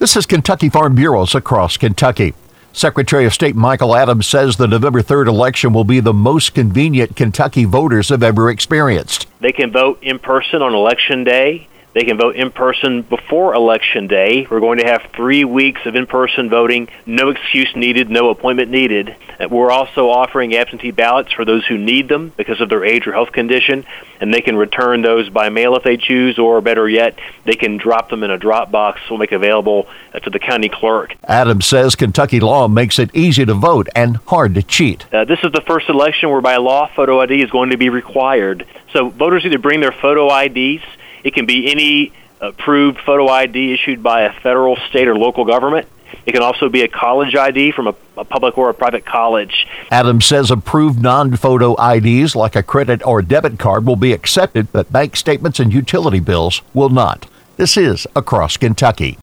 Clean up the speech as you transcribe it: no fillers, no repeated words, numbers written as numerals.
This is Kentucky Farm Bureaus across Kentucky. Secretary of State Michael Adams says the November 3rd election will be the most convenient Kentucky voters have ever experienced. They can vote in person on Election Day. They can vote in person before Election Day. We're going to have 3 weeks of in-person voting, no excuse needed, no appointment needed. We're also offering absentee ballots for those who need them because of their age or health condition, and they can return those by mail if they choose, or better yet, they can drop them in a drop box we'll make available to the county clerk. Adams says Kentucky law makes it easy to vote and hard to cheat. This is the first election where by law photo ID is going to be required. So voters either bring their photo IDs. It can be any approved photo ID issued by a federal, state, or local government. It can also be a college ID from a public or a private college. Adams says approved non-photo IDs like a credit or debit card will be accepted, but bank statements and utility bills will not. This is Across Kentucky.